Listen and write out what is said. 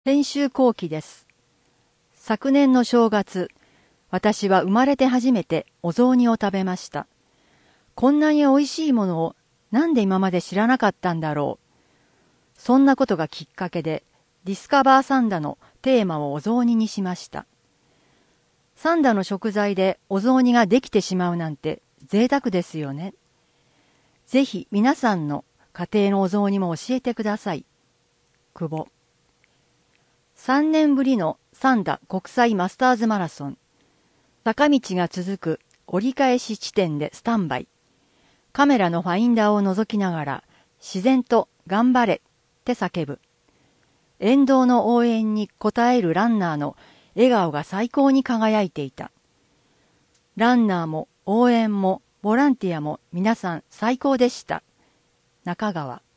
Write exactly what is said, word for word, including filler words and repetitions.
編集後期です。昨年の正月、私は生まれて初めてお雑煮を食べました。こんなに美味しいものをなんで今まで知らなかったんだろう。そんなことがきっかけで、ディスカバーサンダのテーマをお雑煮にしました。サンダの食材でお雑煮ができてしまうなんて贅沢ですよね。ぜひ皆さんの家庭のお雑煮も教えてください。久保。さんねんぶりのサンダ国際マスターズマラソン。坂道が続く折り返し地点でスタンバイ。カメラのファインダーを覗きながら自然と頑張れって叫ぶ。沿道の応援に応えるランナーの笑顔が最高に輝いていた。ランナーも応援もボランティアも皆さん最高でした。中川。